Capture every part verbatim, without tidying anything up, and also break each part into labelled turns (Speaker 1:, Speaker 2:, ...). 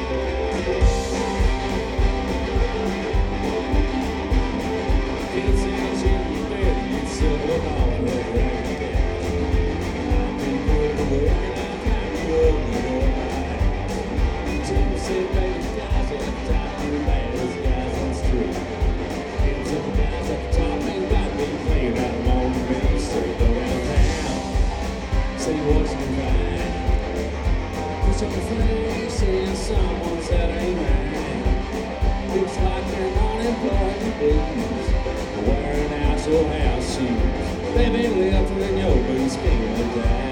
Speaker 1: Put your face in someone's that ain't right. Looks like they're unemployed blues, wearing out your house shoes. Baby, left in your boots, can't die.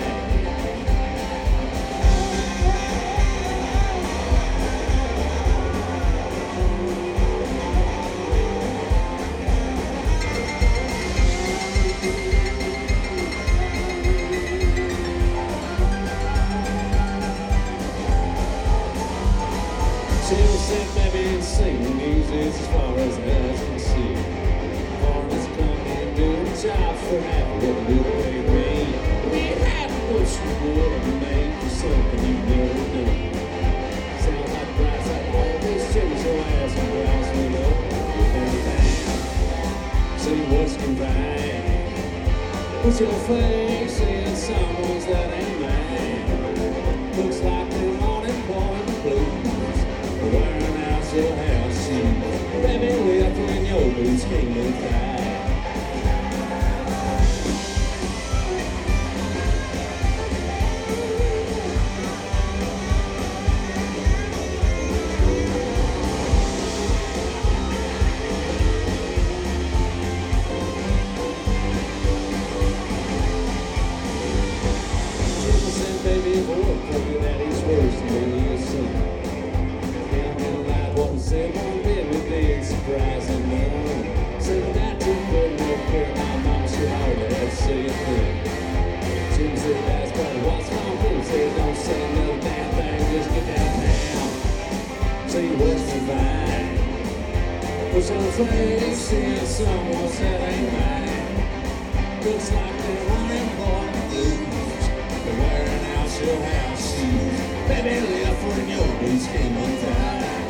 Speaker 1: She'll sit maybe and sing the news is as far as the eyes can see. Farmers come and do the job for half of what little they made. We had to push the wood and make for something you never knew. Sounds like price like all these chicks your ass and browse me up and down. See what's combined. Put your face in someone's that ain't mine. Looks like they're unemployed blues, wearing out your house shoes. Baby, left in your boots, can't look back. People say, baby, boy, probably that is worse than you see. Said one little big surprising no. Said that you couldn't have cared. My mama should already have said a thing. She said that's probably what's wrong. People said don't say no damn thing, just get downtown. See what's divine. Put your face in someone's that ain't mine. Looks like they're unemployed blues, they're wearing out your house shoes. Baby, left in your boots, can't look down.